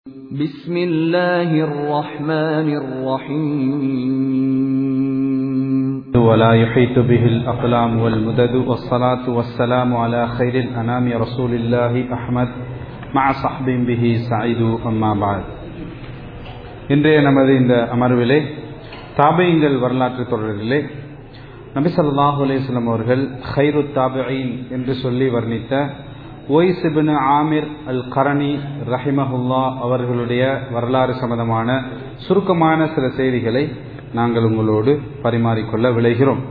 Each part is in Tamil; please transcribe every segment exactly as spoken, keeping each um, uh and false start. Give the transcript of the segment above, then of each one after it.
بسم الله الرحمن الرحيم ولا يحيط به الأقلام والمدد والصلاة والسلام على خير الأنام رسول الله أحمد مع صحب به سعيد أما بعد. இன்றைய நமது இந்த அமர்விலே தாபீங்கள் வரலாற்று தொடரிலே நபி ஸல்லல்லாஹு அலைஹி வஸல்லம் அவர்கள் ഖൈറു தாபிஈன் என்று சொல்லி வர்ணித்த உவைஸ் இப்னு ஆமிர் அல் கரணி ரஹிமஹுல்லா அவர்களுடைய வரலாறு சம்பந்தமான சுருக்கமான சில செய்திகளை நாங்கள் உங்களோடு பரிமாறிக்கொள்ள விளைகிறோம்.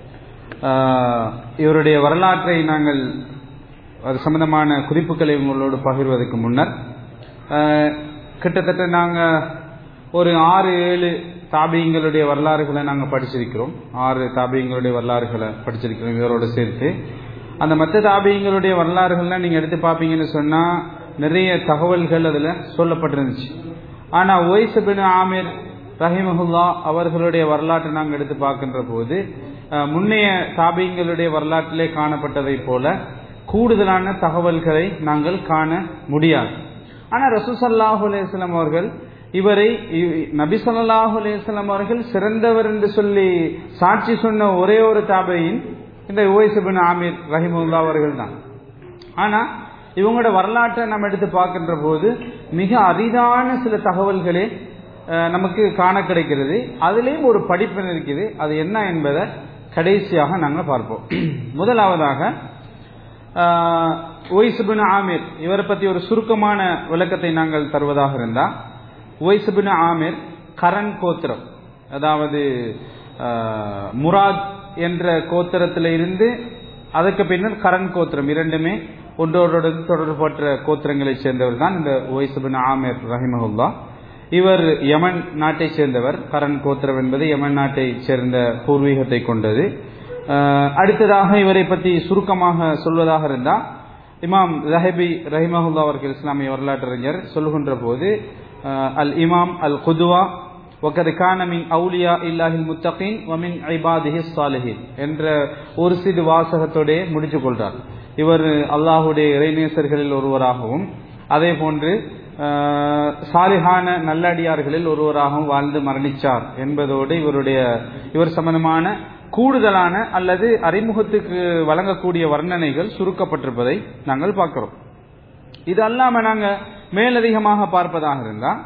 இவருடைய வரலாற்றை நாங்கள் அது சம்பந்தமான குறிப்புகளை உங்களோடு பகிர்வதற்கு முன்னர் கிட்டத்தட்ட நாங்கள் ஒரு ஆறு ஏழு தாபீங்களுடைய வரலாறுகளை நாங்கள் படிச்சிருக்கிறோம். ஆறு தாபீங்களுடைய வரலாறுகளை படிச்சிருக்கிறோம் இவரோடு சேர்த்து. அந்த மற்ற தாபீங்களுடைய வரலாறுகள்லாம் நீங்கள் எடுத்து பார்ப்பீங்கன்னு சொன்னால் நிறைய தகவல்கள் அதில் சொல்லப்பட்டிருந்துச்சு. ஆனால் உவைஸ் இப்னு ஆமிர் ரஹிமஹுல்லா அவர்களுடைய வரலாற்றை நாங்கள் எடுத்து பார்க்கின்ற போது முன்னைய தாபீங்களுடைய வரலாற்றிலே காணப்பட்டதை போல கூடுதலான தகவல்களை நாங்கள் காண முடியாது. ஆனால் ரசூல் ஸல்லல்லாஹு அலைஹி வஸல்லம் அவர்கள் இவரை நபி ஸல்லல்லாஹு அலைஹி வஸல்லம் அவர்கள் சிறந்தவர் என்று சொல்லி சாட்சி சொன்ன ஒரே ஒரு தாபீன் இந்த உவைஸ் இப்னு ஆமிர் ரஹிமஹுல்லா அவர்கள் தான். ஆனா இவங்களோட வரலாற்றை நம்ம எடுத்து பார்க்கின்ற போது மிக அரிதான சில தகவல்களே நமக்கு காண கிடைக்கிறது. அதுலேயும் ஒரு படிப்பினை இருக்குது. அது என்ன என்பதை கடைசியாக நாங்கள் பார்ப்போம். முதலாவதாக உவைஸ் இப்னு ஆமிர் இவரை பற்றி ஒரு சுருக்கமான விளக்கத்தை நாங்கள் தருவதாக இருந்தால், உவைஸ் இப்னு ஆமிர் கரண் கோத்திரம், அதாவது முராத் என்ற கோத்திரத்தில் இருந்து அதற்கு பின்னர் கரண் கோத்திரம், இரண்டுமே ஒன்றோடு தொடர்பற்ற கோத்திரங்களை சேர்ந்தவர் தான் இந்த உவைஸ் இப்னு ஆமிர் ரஹிமஹுல்லா. இவர் யமன் நாட்டை சேர்ந்தவர். கரண் கோத்திரம் என்பது யமன் நாட்டை சேர்ந்த பூர்வீகத்தை கொண்டது. அடுத்ததாக இவரை பற்றி சுருக்கமாக சொல்வதாக இருந்தால், இமாம் ஸஹபி ரஹிமஹுல்லா அவர்கள் இஸ்லாமிய வரலாற்றறிஞர் சொல்கின்ற போது அல் இமாம் அல் குதுவா وَقَدْ كَانَ مِنْ أَوْلِيَاءِ اللَّهِ الْمُتَّقِينَ وَمِنْ عِبَادِهِ الصَّالِحِينَ என்ற ஒரு சிறு வாசகத்தோடு முடிச்சு கொள்றார். இவர் அல்லாஹுடைய இறைநேசர்களில் ஒருவராகவும் அதே போன்று சாலிஹான நல்லடியார்களில் ஒருவராகவும் வாழ்ந்து மரணிச்சார் என்பதோடு இவருடைய இவர் சம்பந்தமான கூடுதலான அல்லது அறிமுகத்துக்கு வழங்கக்கூடிய வர்ணனைகள் சுருக்கப்பட்டிருப்பதை நாங்கள் பார்க்கிறோம். இது அல்லாம நாங்கள் மேலதிகமாக பார்ப்பதாக இருந்தால்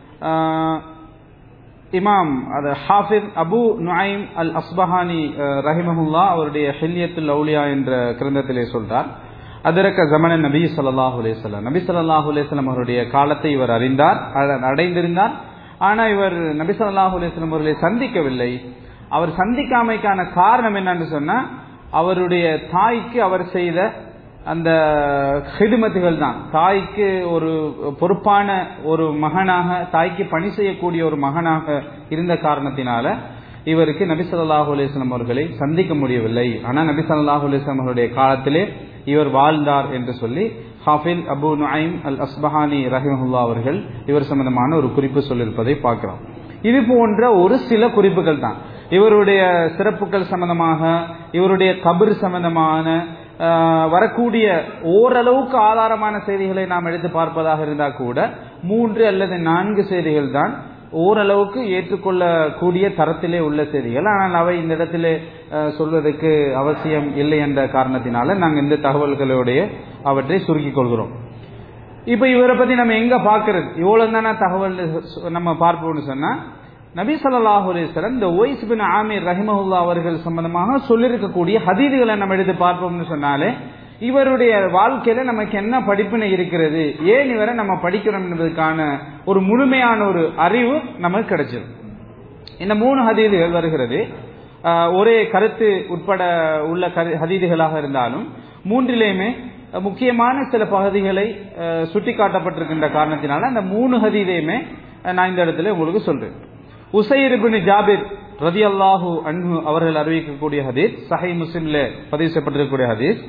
இமாம் அது ஹாஃபிஸ் அபு நுஐம் அல் அஸ்பஹானி ரஹிமஹுல்லா அவருடைய ஹில்யத்துல் அவுலியா என்ற கிரந்தத்திலே சொல்றார், அதரக்க ஜமன நபி ஸல்லல்லாஹு அலைஹி வஸல்லம், நபி ஸல்லல்லாஹு அலைஹி வஸல்லம் அவருடைய காலத்தை இவர் அறிந்தார், அடைந்திருந்தார். ஆனால் இவர் நபி ஸல்லல்லாஹு அலைஹி வஸல்லம் அவர்களை சந்திக்கவில்லை. அவர் சந்திக்காமைக்கான காரணம் என்னன்னு சொன்னா, அவருடைய தாய்க்கு அவர் செய்த அந்த ஹிதுமத்துகள் தான். தாய்க்கு ஒரு பொறுப்பான ஒரு மகனாக, தாய்க்கு பணி செய்யக்கூடிய ஒரு மகனாக இருந்த காரணத்தினால இவருக்கு நபி ஸல்லல்லாஹு அலைஹி வஸல்லம் அவர்களை சந்திக்க முடியவில்லை. ஆனால் நபி ஸல்லல்லாஹு அலைஹி வஸல்லம் அவருடைய காலத்திலே இவர் வாழ்ந்தார் என்று சொல்லி ஹாஃபிஸ் அபு நுஐம் அல் அஸ்பஹானி ரஹிமஹுல்லா அவர்கள் இவர் சம்பந்தமான ஒரு குறிப்பு சொல்லியிருப்பதை பார்க்கிறோம். இது போன்ற ஒரு சில குறிப்புகள் தான். இவருடைய சிறப்புகள் சம்பந்தமாக, இவருடைய கபர் சம்பந்தமான வரக்கூடிய ஓரளவுக்கு ஆதாரமான செய்திகளை நாம் எடுத்து பார்ப்பதாக இருந்தால் கூட மூன்று அல்லது நான்கு செய்திகள் தான் ஓரளவுக்கு ஏற்றுக்கொள்ளக்கூடிய தரத்திலே உள்ள செய்திகள். ஆனால் அவை இந்த இடத்திலே சொல்வதற்கு அவசியம் இல்லை என்ற காரணத்தினால நாங்கள் இந்த தகவல்களுடைய அவற்றை சுருக்கிக் கொள்கிறோம். இப்ப இவரை பத்தி நம்ம எங்க பார்க்கறது, இவ்வளவு தானே தகவல் நம்ம பார்ப்போம்னு சொன்னா, நபி ஸல்லல்லாஹு அலைஹி வஸல்லம் இந்த உவைஸ் இப்னு ஆமிர் ரஹிமஹுல்லா அவர்கள் சம்பந்தமாக சொல்லியிருக்கக்கூடிய ஹதீதுகளை நம்ம எடுத்து பார்ப்போம்னு சொன்னாலே இவருடைய வாழ்க்கையில நமக்கு என்ன படிப்பினை இருக்கிறது, ஏன் இவரை நம்ம படிக்கிறோம் என்பதற்கான ஒரு முழுமையான ஒரு அறிவு நமக்கு கிடைச்சது. இந்த மூணு ஹதீதுகள் வருகிறது, ஒரே கருத்து உட்பட உள்ள ஹதீதுகளாக இருந்தாலும் மூன்றிலேயுமே முக்கியமான சில பகுதிகளை சுட்டி காட்டப்பட்டிருக்கின்ற காரணத்தினால அந்த மூணு ஹதீதையுமே நான் இந்த இடத்துல உங்களுக்கு சொல்றேன். உசைர் இப்னு ஜாபிர் ரலியல்லாஹு அன்ஹு அவர்கள் அறிவிக்கக்கூடிய ஹதீஸ், சஹீஹ் முஸ்லிம்ல பதிவு செய்யப்பட்டிருக்கக்கூடிய ஹதீஸ்,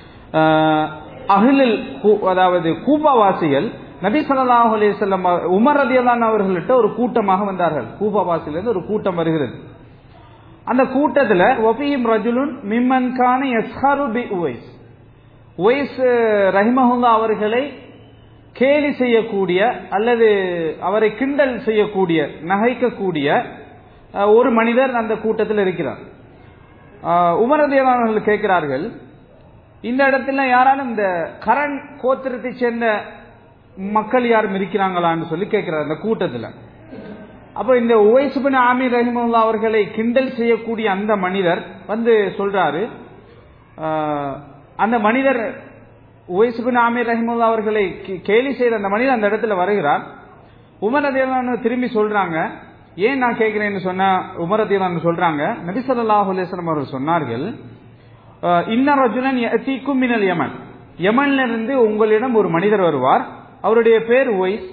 அஹ்லுல் அதாவது கூபாவாசிகள் நபி ஸல்லல்லாஹு அலைஹி வஸல்லம் உமர் ரலியல்லாஹு அன்ஹு அவர்கள்ட்ட ஒரு கூட்டமாக வந்தார்கள். கூபாவாசியிலிருந்து ஒரு கூட்டம் வருகிறது. அந்த கூட்டத்தில் வஃபீஹிம் ரஜுலுன் மிம்மன் கான யஸ்ஹரு பி உவைஸ், உவைஸ் ரஹிமஹுல்லா அவர்களை கேலி செய்யக்கூடிய அல்லது அவரை கிண்டல் செய்யக்கூடிய நகைக்கக்கூடிய ஒரு மனிதர் அந்த கூட்டத்தில் இருக்கிறார். உமர் ரலியல்லாஹு அன்ஹு அவர்கள் கேட்கிறார்கள், இந்த இடத்துல யாராலும் இந்த கரண் கோத்திரத்தை சேர்ந்த மக்கள் யாரும் இருக்கிறாங்களான்னு சொல்லி கேட்கிறார் அந்த கூட்டத்தில். அப்ப இந்த உவைஸ் இப்னு ஆமீர் ரஹிமஹுல்லாஹ் அவர்களை கிண்டல் செய்யக்கூடிய அந்த மனிதர் வந்து சொல்றாரு, அந்த மனிதர் உவைஸ் இப்னு ஆமீர் ரஹிமஹுல்லாஹ் அவர்களை கேலி செய்த அந்த மனிதர் அந்த இடத்துல வருகிறார். உமர் ரலியல்லாஹு அன்ஹு திரும்பி சொல்றாங்க, ஏன் நான் கேட்கிறேன்னு சொன்னா உமர் ரலியல்லாஹு அன்ஹு சொல்றாங்க, நபி ஸல்லல்லாஹு அலைஹி வஸல்லம் அவர்கள் சொன்னார்கள், இன்ன ரஜுலன் யஅதீக்கும் மினல் யமன், யமன்ல இருந்து உங்களிடம் ஒரு மனிதர் வருவார், அவருடைய பேர் உவைஸ்.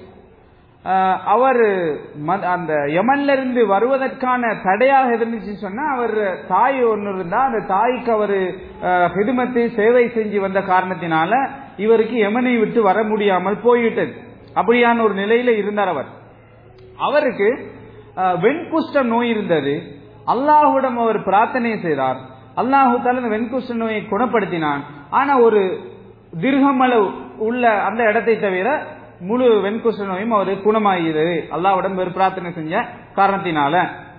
அவர் அந்த யமன்ல இருந்து வருவதற்கான தடையாக இருந்துச்சுன்னு சொன்னா அவர் தாய் ஒன்று இருந்தா அந்த தாய்க்கு அவர் ஹிதுமத்தை சேவை செஞ்சு வந்த காரணத்தினால இவருக்கு யமனை விட்டு வர முடியாமல் போய்விட்டது. அப்படியான ஒரு நிலையில இருந்தார் அவர். அவருக்கு வெண்குஷ்ட நோய் இருந்தது. அல்லாஹ்விடம் அவர் பிரார்த்தனை செய்தார். அல்லாஹு தஆலா அந்த வெண்குஷ்ட நோயை குணப்படுத்தினான். ஆனா ஒரு திர்ஹமளவு உள்ள அந்த இடத்தை தவிர முழு வெண்குஷ்ட நோயும் அவரு குணமாகிறது அல்லாஹ்விடம் ஒரு பிரார்த்தனை செஞ்ச காரணத்தினால.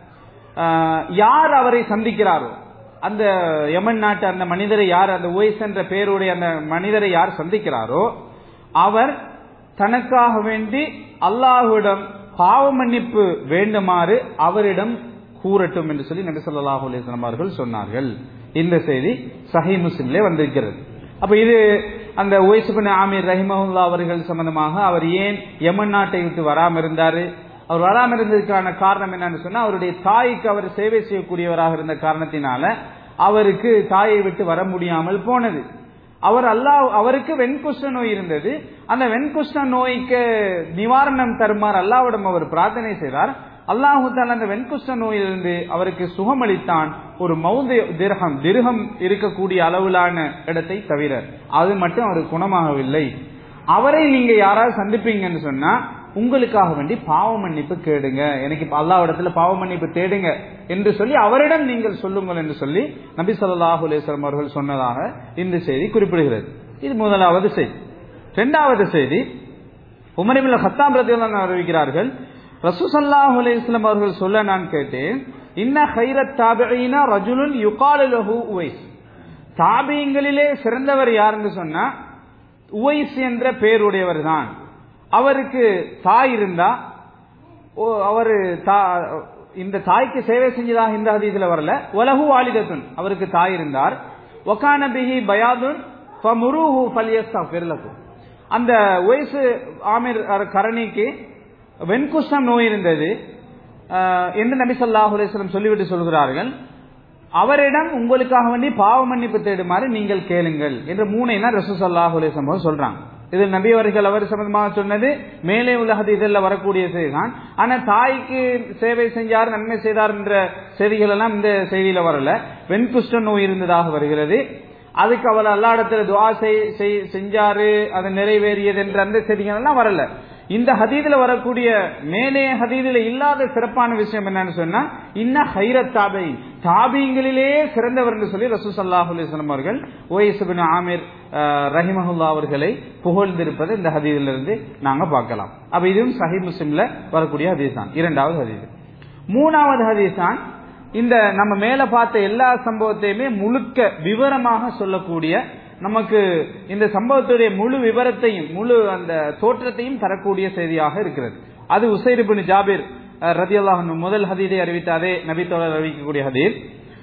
யார் அவரை சந்திக்கிறாரோ அந்த யமன் நாட்டு அந்த மனிதரை யார், அந்த உவைஸ் என்ற பெயருடைய அந்த மனிதரை யார் சந்திக்கிறாரோ அவர் தனக்காக வேண்டி அல்லாஹ்விடம் பாவ மன்னிப்பு வேண்டுமாறு அவரிடம் கூறட்டும் என்று சொல்லி நபி ஸல்லல்லாஹு அலைஹி வஸல்லம் அவர்கள் சொன்னார்கள். இந்த செய்தி சஹீஹ் முஸ்லிம்லே வந்திருக்கிறது. அப்ப இது அந்த உவைஸ் இப்னு ஆமீர் ரஹிமஹுல்லாஹ் அவர்கள் சம்பந்தமாக அவர் ஏன் யமன் நாட்டை விட்டு வராமல் இருந்தாரு, அவர் வராமல் இருந்ததுக்கான காரணம் என்னன்னு சொன்னா அவருடைய தாய்க்கு அவர் சேவை செய்யக்கூடியவராக இருந்த காரணத்தினால அவருக்கு தாயை விட்டு வர முடியாமல் போனது. அவர் அல்லாஹ் அவருக்கு வெண்குஷ்ட நோய் இருந்தது. அந்த வெண்குஷ்ட நோய்க்கு நிவாரணம் தருமாறு அல்லாஹ்விடம் அவர் பிரார்த்தனை செய்தார். அல்லாஹு தஆலா அந்த வெண்குஷ்ட நோயிலிருந்து அவருக்கு சுகமளித்தான். ஒரு மௌது திர்ஹம் திர்ஹம் இருக்கக்கூடிய அளவிலான இடத்தை தவிர அது மட்டும் அவருக்கு குணமாகவில்லை. அவரை நீங்க யாராவது சந்திப்பீங்கன்னு சொன்னா உங்களுக்காக வேண்டி பாவ மன்னிப்பு கேடுங்க, எனக்கு அல்லாஹ்விடத்துல பாவ மன்னிப்பு தேடுங்க என்று சொல்லி அவரிடம் நீங்கள் சொல்லுங்கள் என்று சொல்லி நபி ஸல்லல்லாஹு அலைஹி வஸல்லம் அவர்கள் சொன்னதாக இந்த செய்தி குறிப்பிடுகிறது. இது முதலாவது செய்தி. இரண்டாவது செய்தி, உமர் இப்னு கத்தாப் ரலியல்லாஹு அன்ஹு அறிவிக்கிறார்கள், ரசூல் ஸல்லல்லாஹு அலைஹி வஸல்லம் அவர்கள் சொல்ல நான் கேட்டேன், இன்ன கைரத் தாபிஈன ரஜுலுன் யுகாலு லஹு உவைஸ், தாபிஈன்களிலே சிறந்தவர் யாருன்னு சொன்னா உவைஸ் என்ற பெயருடையவர் தான். அவருக்கு தாய் இருந்தா அவர் இந்த தாய்க்கு சேவை செஞ்சதாக இந்த ஹதீஸ்ல வரல. வலஹு வாலிதத்துன், அவருக்கு தாய் இருந்தார். வகான பிஹி பயாதுன் ஃபமுருஹு ஃபல்யஸ்தஃபிர் லஹு, அந்த உவைஸ் ஆமீர் கரணிக்கு வெண்குஷ்டம் நோய் இருந்தது என்று நபி ஸல்லல்லாஹு அலைஹி வஸல்லம் சொல்லிவிட்டு சொல்கிறார்கள், அவரிடம் உங்களுக்காக வேண்டி பாவ மன்னிப்பு தேடுமாறு நீங்கள் கேளுங்கள் என்ற மூணைனா ரசூல் ஸல்லல்லாஹு அலைஹி வஸல்லம் சொல்றாங்க. இது நபி அவர்கள் அவர் சம்பந்தமாக சொன்னது மேலே உள்ள ஹதீஸ்ல வரக்கூடிய செய்திதான். ஆனா தாய்க்கு சேவை செஞ்சார் நன்மை செய்தார் என்ற செய்திகள் எல்லாம் இந்த செய்தியில வரல. வெண்குஷ்ட நோய் இருந்ததாக வருகிறது. அதுக்கு அவர் அல்லாஹ்விடத்தில் துஆ செஞ்சாரு, அது நிறைவேறியது என்ற அந்த செய்திகள் எல்லாம் வரல. இந்த ஹதீதுல வரக்கூடிய மேலே ஹதீதுல இல்லாத சிறப்பான விஷயம் என்னன்னு சொன்னா இன்ன ஹைரத் தாபீன், தாபீன்களிலே சிறந்தவர் என்று சொல்லி ரசூல் ஸல்லல்லாஹு அலைஹி வஸல்லம் அவர்கள் உவைஸ் இப்னு ஆமீர் ரஹிமஹுல்லாஹ் அவர்களை புகழ்ந்திருப்பதை இந்த ஹதீதிலிருந்து நாங்க பார்க்கலாம். அப்ப இதுவும் சஹீஹ் முஸ்லிம்ல வரக்கூடிய ஹதீஸ் தான். இரண்டாவது ஹதீஸ். மூணாவது ஹதீஸ் தான் இந்த நம்ம மேல பார்த்த எல்லா சம்பவத்தையுமே முழுக்க விவரமாக சொல்லக்கூடிய, நமக்கு இந்த சம்பவத்துடைய முழு விவரத்தையும் முழு அந்த தோற்றத்தையும் தரக்கூடிய செய்தியாக இருக்கிறது. அது உசைர் இப்னு ஜாபிர் ரலியல்லாஹு அன்ஹு முதல் ஹதீஸை அறிவித்த அதே நபி தோழர் அறிவிக்கக்கூடிய ஹதீஸ்.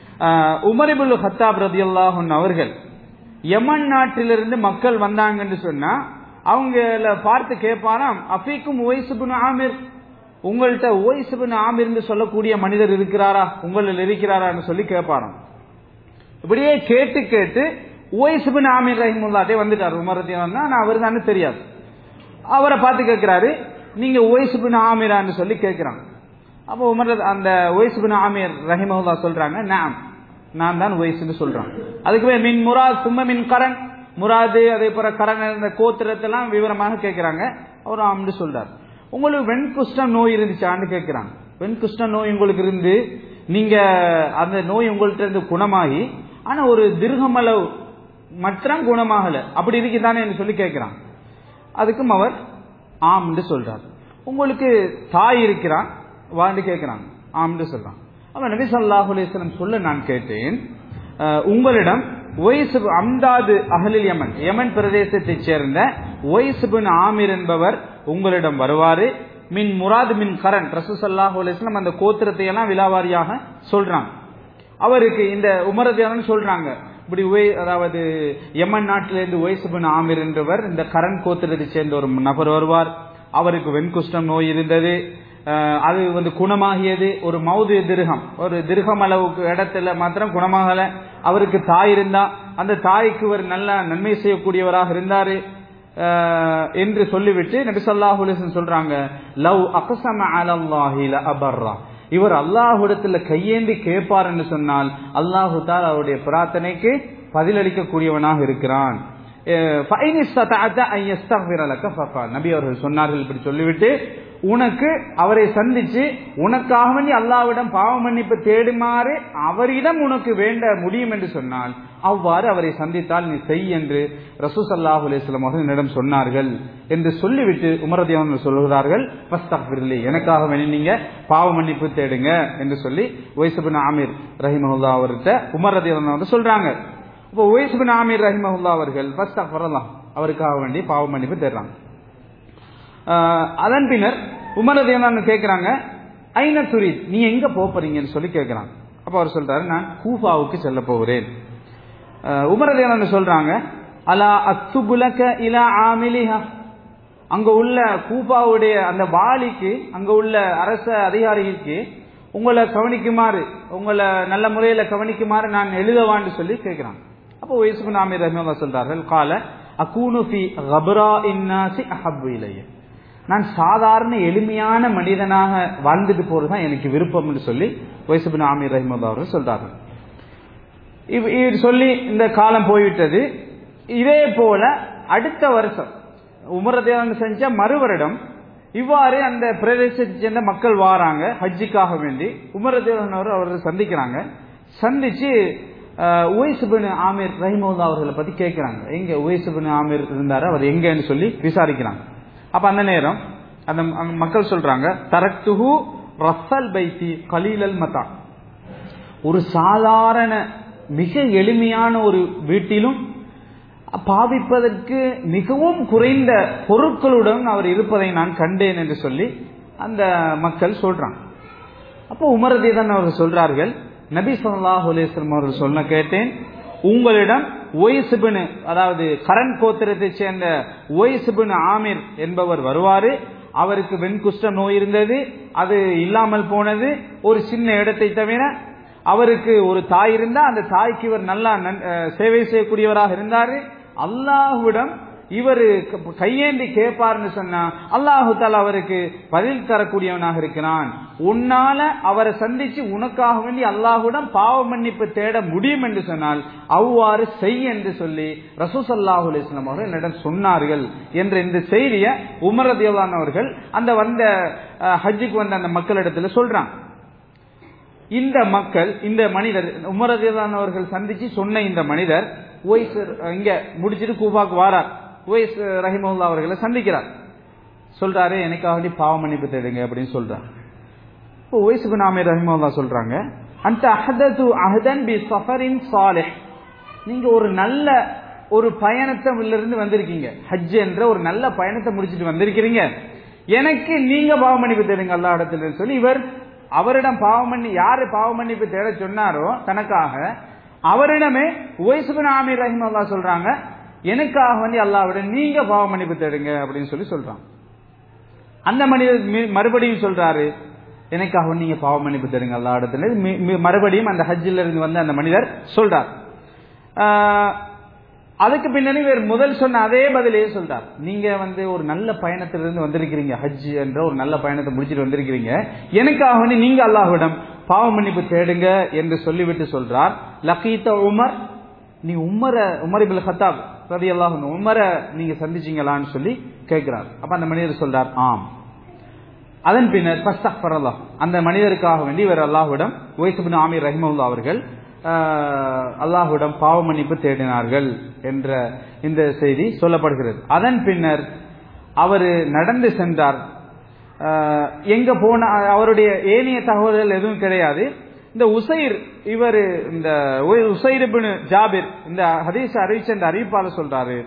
உமர் இப்னு கத்தாப் ரலியல்லாஹு அன்ஹு அவர்கள் யமன் நாட்டிலிருந்து மக்கள் வந்தாங்கன்னு சொன்னா அவங்கள பார்த்து கேட்பாராம், அஃபீக்கும் உவைஸ் இப்னு ஆமீர், உங்கள்கிட்ட உவைஸ் இப்னு ஆமீர்னு சொல்லக்கூடிய மனிதர் இருக்கிறாரா, உங்களில் இருக்கிறாரான்னு சொல்லி கேட்பாராம். இப்படியே கேட்டு கேட்டு உவைஸ் இப்னு ஆமீர் ரஹிமஹுல்லாஹ் வந்துட்டார். உமர் ரலியல்லாஹு அன்ஹு, நான் அவர் தானே தெரியாது. அவரை பார்த்து கேட்கிறாரு, நீங்க உவைஸ் இப்னு ஆமீரான்னு சொல்லி கேட்கிறாங்க. அப்போ உமர் அந்த உவைஸ் இப்னு ஆமீர் ரஹிமஹுல்லாஹ் சொல்றாங்க, நாம் நான் தான் உவைஸ்னு சொல்றாங்க. அதுக்குமே மின் முராத் சும்ம மின் கரண், முராது அதே போல கரண் இந்த கோத்திரத்தெல்லாம் விவரமாக கேட்கிறாங்க. அவர் ஆம்னு சொல்றாரு. உங்களுக்கு வெண்குஷ்டம் நோய் இருந்துச்சான்னு கேட்கிறாங்க. வெண்குஷ்டம் நோய் உங்களுக்கு இருந்து நீங்க அந்த நோய் உங்கள்கிட்ட இருந்து குணமாகி ஆனா ஒரு திர்ஹமளவு மற்ற குணமாகல அப்படி இருக்குதானே சொல்லி கேட்கிறான். அதுக்கும் அவர் ஆம் என்று சொல்றார். உங்களுக்கு தாய் இருக்கிறான் வாண்டு கேட்கிறாங்க, ஆம் என்று சொல்றான். அப்ப நபி ஸல்லல்லாஹு அலைஹி வஸல்லம் சொல்ல நான் கேட்டேன், உங்களிடம் ஒய்ஸ் அம்தாது அஹ்லில் யமன், யமன் பிரதேசத்தைச் சேர்ந்த ஒய்ஸ் பின் ஆமிர் என்பவர் உங்களிடம் வருவாரு. மின் முராத் மின் கரண், ரசூல் ஸல்லல்லாஹு அலைஹி வஸல்லம் அந்த கோத்திரத்தை எல்லாம் விலாவாரியாக சொல்றாங்க. அவருக்கு இந்த உமர் ரலியல்லாஹு அன்ஹு சொல்றாங்க, இப்படி அதாவது யமன் நாட்டிலிருந்து ஒய்ஸ் பின் ஆமிர் என்றவர் இந்த கரண் கோத்திரத்தை சேர்ந்த ஒரு நபர் வருவார். அவருக்கு வெண்குஷ்டம் நோய் இருந்தது, அது வந்து குணமாகியது. ஒரு மௌது திருகம், ஒரு திருகம் அளவுக்கு இடத்துல மாத்திரம் குணமாகல. அவருக்கு தாய் இருந்தா, அந்த தாய்க்கு ஒரு நல்ல நன்மை செய்யக்கூடியவராக இருந்தாரு என்று சொல்லிவிட்டு நபி ஸல்லல்லாஹு அலைஹி வஸல்லம் சொல்றாங்க, லவ் அக்ஸம அலல்லாஹி லஅபர்ரா, இவர் அல்லாஹ்விடத்துல கையேந்தி கேட்பார் என்று சொன்னால் அல்லாஹு தஆலா அவருடைய பிரார்த்தனைக்கு பதிலளிக்க கூடியவனாக இருக்கிறான். நபி அவர்கள் சொன்னார்கள், இப்படி சொல்லிவிட்டு உனக்கு அவரை சந்திச்சு உனக்காக வேண்டி அல்லாஹ்விடம் பாவ மன்னிப்பு தேடுமாறு அவரிடம் உனக்கு வேண்ட முடியும் என்று சொன்னால் அவ்வாறு அவரை சந்தித்தால் நீ செய் என்று ரசூல் ஸல்லல்லாஹு அலைஹி வஸல்லம் அவர்கள் என்னிடம் சொன்னார்கள் என்று சொல்லிவிட்டு உமர் ரலியல்லாஹு அன்ஹு சொல்கிறார்கள், ஃபஸ்தக்ஃபிர்லி, எனக்காக வேண்டி நீங்க பாவ மன்னிப்பு தேடுங்க என்று சொல்லி உவைஸ் பின் ஆமிர் ரஹிமஹுல்லாஹ் அவர்கிட்ட உமர் ரலியல்லாஹு அன்ஹு சொல்றாங்க. இப்போ உவைஸ் பின் ஆமிர் ரஹிமஹுல்லாஹ் அவர்கள் ஃபஸ்தக்ஃபிரல்லாஹ், அவருக்காக வேண்டி பாவ மன்னிப்பு தேடுறாங்க. அதன் பின்னர் உமர் ரலியல்லாஹு அன்ஹு கேட்கிறாங்க, ஐன துரீத், நீ எங்க போறீங்கன்னு சொல்லி கேட்கிறாங்க. அப்ப அவர் சொல்றாரு, நான் கூஃபாவுக்கு செல்ல போகிறேன். உமர் ரலியல்லாஹு அன்ஹு சொல்றாங்க, அலா அக்துபுலக இலா ஆமிலிஹா, அங்க உள்ள கூஃபாவுடைய அந்த வாலிக்கு, அங்க உள்ள அரச அதிகாரிக்கு உங்களை கவனிக்குமாறு, உங்களை நல்ல முறையில கவனிக்குமாறு நான் எழுதவான்னு சொல்லி கேட்கிறாங்க. அப்போ உவைஸ் பின் ஆமிர் ரஹிமஹுல்லாஹ் சொல்றார்கள், கால அகூனு ஃபி கப்ராஇன் நாஸி அஹப்பு இலைய, நான் சாதாரண எளிமையான மனிதனாக வாழ்ந்துட்டு போறதுதான் எனக்கு விருப்பம் என்று சொல்லி உவைஸ் பின் ஆமிர் ரஹிமஹுல்லாஹ் அவர்கள் சொல்றார்கள். இது சொல்லி இந்த காலம் போய்விட்டது. இதே போல அடுத்த வருஷம் உமர் ரலியல்லாஹு அன்ஹு செஞ்ச மறு வருடம் இவ்வாறு அந்த பிரதேசத்தை சேர்ந்த மக்கள் வாராங்க ஹஜ்ஜுக்காக வேண்டி. உமர் ரலியல்லாஹு அன்ஹு அவர்கள் சந்திக்கிறாங்க. சந்திச்சு உவைஸ் பின் ஆமிர் ரஹிமஹுல்லாஹ் அவர்களை பத்தி கேட்கிறாங்க, எங்க உவைஸ் பின் ஆமிர் இருந்தாரு, அவர் எங்கன்னு சொல்லி விசாரிக்கிறாங்க. அப்ப அந்த நேரம் அந்த மக்கள் சொல்றாங்க, தரக்துஹு ரஃஸல் பைத்தி கலீலல் மதா, ஒரு சாதாரண மிக எளிமையான ஒரு வீட்டிலும் பாவிப்பதற்கு மிகவும் குறைந்த பொருட்களுடன் அவர் இருப்பதை நான் கண்டேன் என்று சொல்லி அந்த மக்கள் சொல்றாங்க. அப்போ உமர் ரலியல்லாஹு அன்ஹு அவர்கள் சொல்றார்கள், நபி ஸல்லல்லாஹு அலைஹி வஸல்லம் அவர்கள் சொன்ன கேட்டேன், உங்களிடம் உவைஸ் பின், அதாவது கரண் கோத்திரத்தை சேர்ந்த உவைஸ் பின் ஆமிர் என்பவர் வருவாரு. அவருக்கு வெண்குஷ்டம் நோய் இருந்தது, அது இல்லாமல் போனது. ஒரு சின்ன இடத்தை தவிர அவருக்கு ஒரு தாய் இருந்தா, அந்த தாய்க்கு இவர் நல்லா சேவை செய்யக்கூடியவராக இருந்தாரு. அல்லாஹ்விடம் இவர் கையேந்தி கேட்பார்னு சொன்னா அல்லாஹு தஆலா அவருக்கு பதில் தரக்கூடியவனாக இருக்கிறான். உன்னால அவரை சந்திச்சு உனக்காக வேண்டி அல்லாஹ்விடம் பாவ மன்னிப்பு தேட முடியும் என்று சொன்னால் அவ்வாறு செய் என்று சொல்லி ரசூல் ஸல்லல்லாஹு அலைஹி வஸல்லம் அவர்கள் என்னிடம் சொன்னார்கள் என்ற இந்த செய்தியை உமர் ரலியல்லாஹு அன்ஹு அவர்கள் அந்த வந்த ஹஜ்ஜுக்கு வந்த அந்த மக்களிடத்துல சொல்றாங்க. இந்த மக்கள், இந்த மனிதர் உமர் ரலியல்லாஹு அன்ஹு அவர்கள் சந்திச்சு சொன்ன இந்த மனிதர் உவைஸ் இங்க முடிச்சிட்டு கூஃபாக்கு வாரார். உவைஸ் ரஹிமஹுல்லாஹ் அவர்களை சந்திக்கிறார். சொல்றாரு, எனக்காக வேண்டி பாவ மன்னிப்பு தேடுங்க அப்படின்னு சொல்றாரு. இப்போ உவைஸ் பின் ஆமிர் ரஹிமஹுல்லாஹ் சொல்றாங்க, அந்த அஹதது அஹதன் பி ஸஃபரின் ஸாலிஹ், நீங்க ஒரு நல்ல ஒரு பயணத்திலிருந்து வந்திருக்கீங்க, ஹஜ் என்ற ஒரு நல்ல பயணத்தை முடிச்சிட்டு வந்திருக்கிறீங்க, எனக்கு நீங்க பாவ மன்னிப்பு தேடுங்க அல்லாஹ் இடத்துல சொல்லி இவர் அவரிடம் பாவ மன்னி யாரு பாவ மன்னிப்பு தேட சொன்னாரோ தனக்காக அவரிடமே உவைஸ் பின் ஆமிர் ரஹிமஹுல்லாஹ் சொல்றாங்க, எனக்காக வந்து அல்லாஹ்விடம் நீங்க பாவ மன்னிப்பு தேடுங்க அப்படின்னு சொல்லி சொல்றாங்க. அந்த மனிதர் மறுபடியும் சொல்றாரு, எனக்காக நீங்க பாவ மன்னிப்பு தேடுங்க அல்லாஹ் இடத்துல. மறுபடியும் அந்த ஹஜ்ஜில் இருந்து வந்து அந்த மனிதர் சொல்றார். அதுக்கு பின்னாடி வேறு முதல் சொன்ன அதே பதிலையே சொல்றார், நீங்க வந்து ஒரு நல்ல பயணத்திலிருந்து வந்திருக்கிறீங்க, ஹஜ் என்ற ஒரு நல்ல பயணத்தை முடிச்சுட்டு வந்திருக்கிறீங்க, எனக்காக வந்து நீங்க அல்லாஹ்விடம் பாவ மன்னிப்பு தேடுங்க என்று சொல்லிவிட்டு சொல்றார், லகீத உமர், நீ உமர உமர் இப்னு கத்தாப் ரலியல்லாஹு அன்ஹு உமர நீங்க சந்திச்சீங்களான்னு சொல்லி கேட்கிறார். அப்ப அந்த மனிதர் சொல்றார், ஆம். அதன் பின்னர் ஃபஸ்தக்ஃபரல்லாஹ், அந்த மனிதருக்காக வேண்டி இவர் அல்லாஹ்விடம் உவைஸ் பின் ஆமிர் ரஹிமஹுல்லாஹ் அவர்கள் அல்லாஹ்விடம் பாவ மன்னிப்பு தேடினார்கள் என்ற இந்த செய்தி சொல்லப்படுகிறது. அதன் பின்னர் அவர் நடந்து சென்றார். எங்க போன அவருடைய ஏனைய தகவல்கள் எதுவும் கிடையாது. இந்த உசைர் இவர் இந்த உசைர் இப்னு ஜாபிர் இந்த ஹதீஸ் அறிவிச்ச இந்த அறிவிப்பாளர் சொல்றாரு,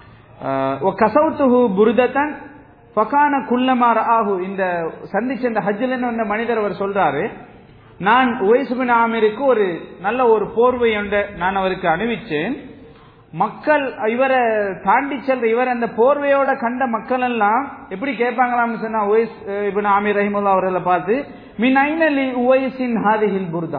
கசவுத்துஹு புர்தத்தன் ஃபகான குல்லமா ரஆஹு, இந்த சந்திச்ச இந்த ஹஜ்ல வந்த மனிதர் அவர் சொல்றாரு, நான் உவைஸ் இப்னு ஆமிருக்கு ஒரு நல்ல ஒரு போர்வை ஒன்றை நான் அவருக்கு அணிவிச்சேன். மக்கள் இவரை தாண்டி செல்ற இவர் அந்த போர்வையோட கண்ட மக்கள் எல்லாம் எப்படி கேட்பாங்களாம்னு சொன்னா, உவைஸ் இப்னு ஆமிர் ரஹிமஹுல்லாஹ் அவர்களை பார்த்து, மின் ஐன லி உவைஸின் ஹாதிஹில் புர்தா,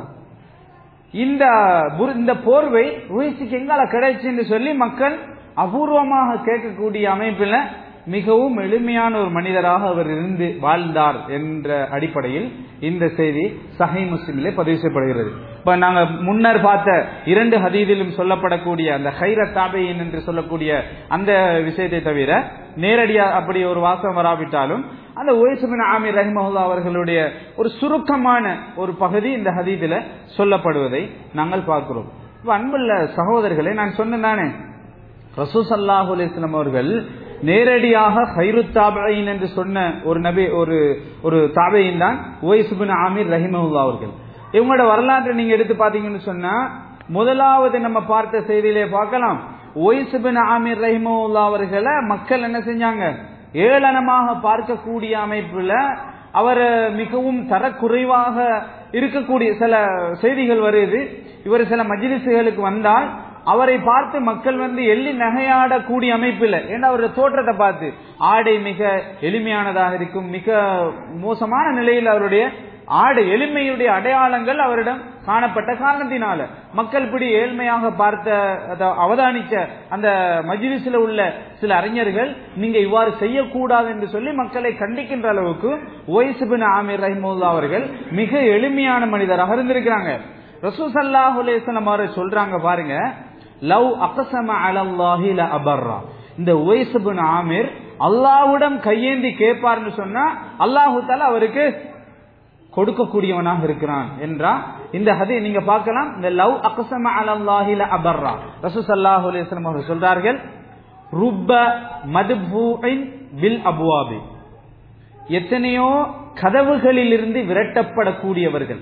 இந்த இந்த போர்வை உவைஸுக்கு எங்கால கிடைச்சுன்னு சொல்லி மக்கள் அபூர்வமாக கேட்கக்கூடிய அமைப்பில் மிகவும் எளிமையான ஒரு மனிதராக அவர் இருந்து வாழ்ந்தார் என்ற அடிப்படையில் இந்த செய்தி சஹீஹ் முஸ்லிமிலே பதிவு செய்யப்படுகிறது. இப்ப நாங்க முன்னர் பார்த்த இரண்டு ஹதீஸிலும் சொல்லப்படக்கூடிய அந்த ஹைரத் தாபீயின் என்று சொல்லக்கூடிய அந்த விஷயத்தை தவிர நேரடியா அப்படி ஒரு வாசம் வராவிட்டாலும் அந்த உவைஸ் இப்னு ஆமிர் ரஹிமஹுல்லாஹ் அவர்களுடைய ஒரு சுருக்கமான ஒரு பகுதி இந்த ஹதீஸில் சொல்லப்படுவதை நாங்கள் பார்க்கிறோம். இப்ப அன்புள்ள சகோதரர்களே, நான் சொன்னேன் ரசூல் ஸல்லல்லாஹு அலைஹி வஸல்லம் அவர்கள் நேரடியாக ஹைருத் தாபீயின் என்று சொன்ன ஒரு நபி ஒரு ஒரு தாபீயின் தான் உவைஸ் இப்னு ஆமிர் ரஹிமஹுல்லாஹ் அவர்கள். இவங்களோட வரலாற்றை நீங்க எடுத்து பாத்தீங்கன்னு சொன்னா, முதலாவது நம்ம பார்த்த செய்தியிலே பார்க்கலாம், உவைஸ் இப்னு ஆமிர் ரஹிமஹுல்லாஹ் அவர்களை மக்கள் என்ன செஞ்சாங்க, ஏளனமாக பார்க்கக்கூடிய அமைப்புல அவர் மிகவும் தரக்குறைவாக இருக்கக்கூடிய சில செய்திகள் வருது. இவர் சில மஜ்லிஸ்களுக்கு வந்தால் அவரை பார்த்து மக்கள் வந்து எள்ளி நகையாடக்கூடிய அமைப்பில், ஏன்னா அவருடைய தோற்றத்தை பார்த்து ஆடை மிக எளிமையானதாக இருக்கும், மிக மோசமான நிலையில் அவருடைய ஆடை எளிமையுடைய அடையாளங்கள் அவரிடம் காணப்பட்ட காரணத்தினால மக்கள் இப்படி ஏழ்மையாக பார்த்த அவதானிக்க அந்த மஜ்லிஸ்ல உள்ள சில அறிஞர்கள் நீங்க இவ்வாறு செய்யக்கூடாது என்று சொல்லி மக்களை கண்டிக்கின்ற அளவுக்கு உவைஸ் இப்னு ஆமிர் ரஹிமஹுல்லாஹ் அவர்கள் மிக எளிமையான மனிதராக இருந்திருக்கிறாங்க. ரசூல் ஸல்லல்லாஹு அலைஹி வஸல்லம் அவர்கள் சொல்றாங்க பாருங்க, லவ் அக்ஸம அலல்லாஹி ல அபர்ரா, இந்த உவைஸ் இப்னு ஆமிர் அல்லாஹ்விடம் கையேந்தி கேட்பார்னு சொன்னா அல்லாஹ் தஆலா அவருக்கு கொடுக்கக்கூடியவனாக இருக்கிறான் என்றா இந்த ஹதீஸ் நீங்க பார்க்கலாம். இந்த லவ் அக்ஸம அலல்லாஹி ல அபர்ரா, ரசூல் ஸல்லல்லாஹு அலைஹி வஸல்லம் அவர்கள் சொல்றார்கள், ருப்ப மத்பூஇன் பில் அப்வாபி, எத்தனையோ கதவுகளில் இருந்து விரட்டப்படக்கூடியவர்கள்.